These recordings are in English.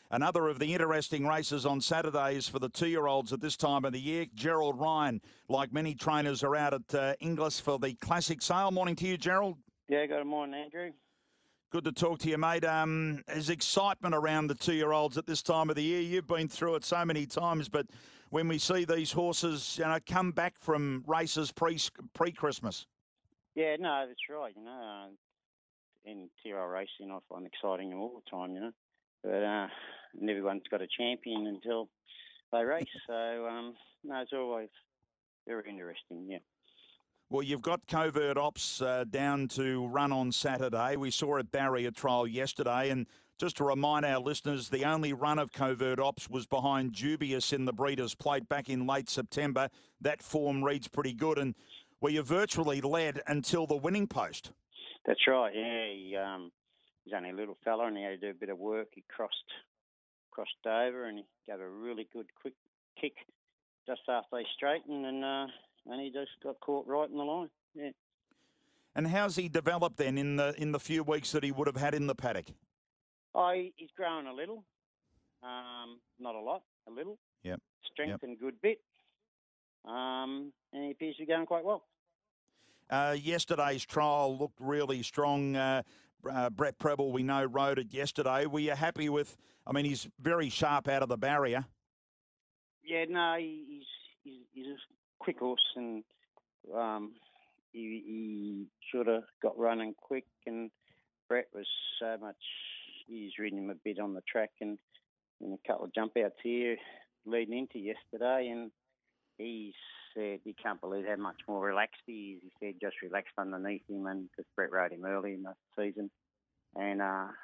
Another of the interesting races on Saturdays for the 2-year-olds at this time of the year. Gerald Ryan, like many trainers, are out at Inglis for the Classic Sale. Morning to you, Gerald. Yeah, good morning, Andrew. Good to talk to you, mate. There's excitement around the 2-year-olds at this time of the year. You've been through it so many times, but when we see these horses, come back from races pre-Christmas. Yeah, no, that's right. In TRL racing, I find exciting all the time. But everyone's got a champion until they race. So no, it's always very interesting. Yeah. Well, you've got Covert Ops down to run on Saturday. We saw a barrier trial yesterday. And just to remind our listeners, the only run of Covert Ops was behind Dubious in the Breeders' Plate back in late September. That form reads pretty good. And you virtually led until the winning post. That's right. Yeah, he's only a little fella and he had to do a bit of work. He crossed over and he gave a really good quick kick just after they straightened and he just got caught right in the line. Yeah. And how's he developed then in the few weeks that he would have had in the paddock? Oh, he's grown a little. Not a lot, a little. Yep. Strengthened a good bit. And he appears to be going quite well. Yesterday's trial looked really strong. Brett Preble, we know, rode it yesterday. Were you happy with? I mean, he's very sharp out of the barrier. Yeah, no, he's a quick horse, and he should have got running quick. And Brett was so much. He's ridden him a bit on the track, and in a couple of jump outs here leading into yesterday, and he said he can't believe how much more relaxed he is. He said just relaxed underneath him, and because Brett rode him early in the season, and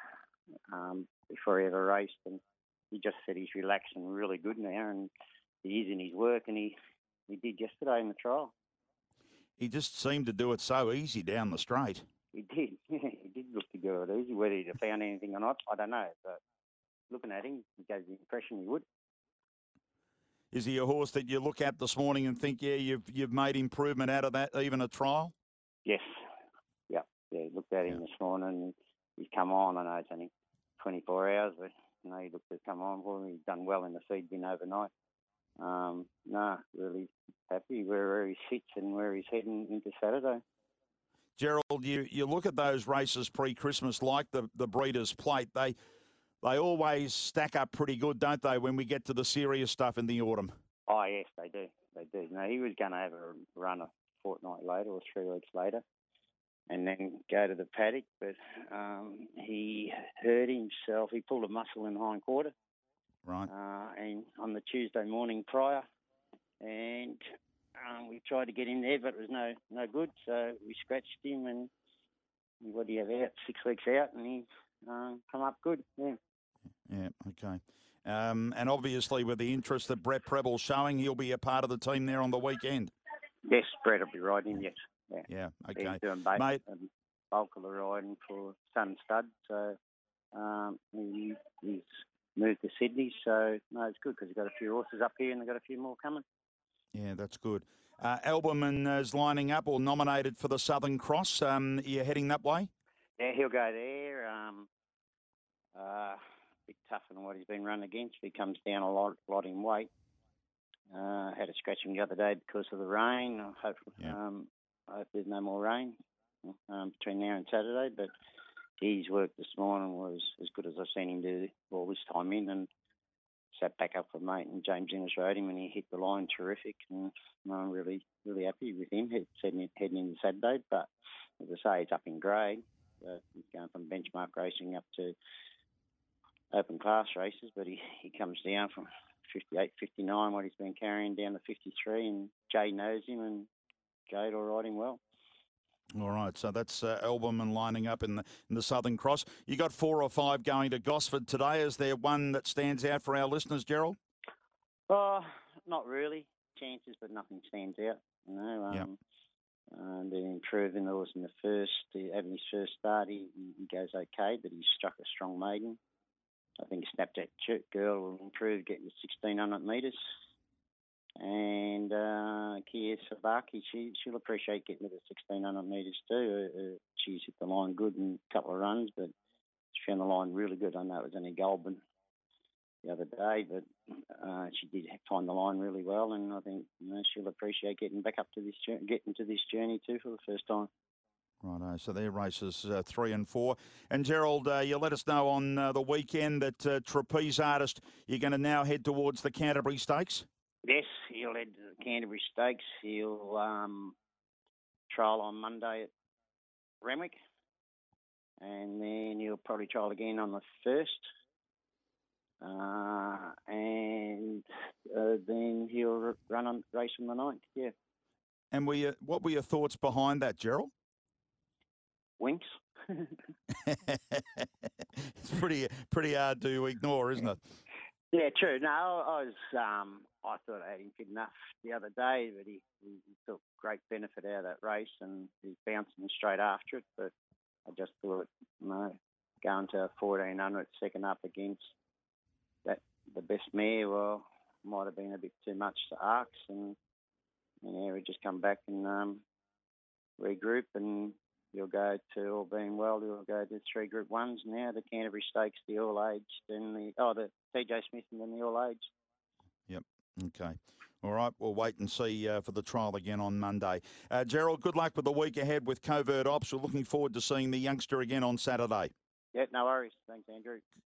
before he ever raced, and he just said he's relaxed and really good now, and he is in his work, and he did yesterday in the trial. He just seemed to do it so easy down the straight. He did. He did look to do it easy. Whether he'd have found anything or not, I don't know. But looking at him, he gave the impression he would. Is he a horse that you look at this morning and think, yeah, you've made improvement out of that, even a trial? Yes. Yeah. Looked at him this morning. And he's come on. I know it's only 24 hours, but he looked to come on for him. He's done well in the feed bin overnight. Really happy where he sits and where he's heading into Saturday. Gerald, you look at those races pre-Christmas, like the Breeders' Plate, they always stack up pretty good, don't they, when we get to the serious stuff in the autumn? Oh, yes, they do. They do. No, he was going to have a run a fortnight later or 3 weeks later and then go to the paddock, but he hurt himself. He pulled a muscle in the hind quarter. Right. And on the Tuesday morning prior, and we tried to get him there, but it was no good. So we scratched him, and what do you have out? 6 weeks out, and he come up good. Yeah. Yeah. Okay. And obviously, with the interest that Brett Preble's showing, he'll be a part of the team there on the weekend. Yes, Brett will be riding. Yes. Yeah. Okay. He's doing both, mate. Bulk of the riding for Sun Stud. So he's moved to Sydney. So no, it's good because he's got a few horses up here, and they've got a few more coming. Yeah, that's good. Alberman is lining up or nominated for the Southern Cross. Are you heading that way? Yeah, he'll go there. A bit tougher than what he's been run against. He comes down a lot in weight. Had to scratch him the other day because of the rain. I hope there's no more rain between now and Saturday. But his work this morning was as good as I've seen him do all this time in, and sat back up for mate, and James Innes rode him, and he hit the line terrific, and I'm really, really happy with him heading into Saturday. But as I say, he's up in grade. He's going from benchmark racing up to open class races, but he comes down from 58, 59, what he's been carrying, down to 53, and Jay knows him, and Jade will ride him well. All right, so that's Alberman lining up in the Southern Cross. You got 4 or 5 going to Gosford today. Is there one that stands out for our listeners, Gerald? Not really. Chances, but nothing stands out. They're improving. There was in having his first start, he goes okay, but he struck a strong maiden. I think Snapchat Girl will improve, getting to 1,600 metres. And Kia Sabaki, she'll appreciate getting to the 1,600 metres too. She's hit the line good in a couple of runs, but she found the line really good. I know it was only Goulburn the other day, but she did find the line really well, and I think she'll appreciate getting back up to getting to this journey too for the first time. Righto, so their races 3 and 4. And Gerald, you let us know on the weekend that Trapeze Artist, you're going to now head towards the Canterbury Stakes? Yes, he'll head to the Canterbury Stakes. He'll trial on Monday at Renwick, and then he'll probably trial again on the 1st. And then he'll race on the 9th, yeah. And what were your thoughts behind that, Gerald? Winks. It's pretty hard to ignore, isn't it? Yeah, true. No, I thought I had him fit enough the other day, but he took great benefit out of that race, and he's bouncing straight after it. But I just thought, going to 1400 second up against the best mare, well, might have been a bit too much to Arcs, and we just come back and regroup, and you'll go to, all being well, you'll go to 3 Group 1s now, the Canterbury Stakes, the All-Aged, and the TJ Smith, and then the All-Aged. Yep, okay. All right, we'll wait and see for the trial again on Monday. Gerald, good luck with the week ahead with Covert Ops. We're looking forward to seeing the youngster again on Saturday. Yeah, no worries. Thanks, Andrew.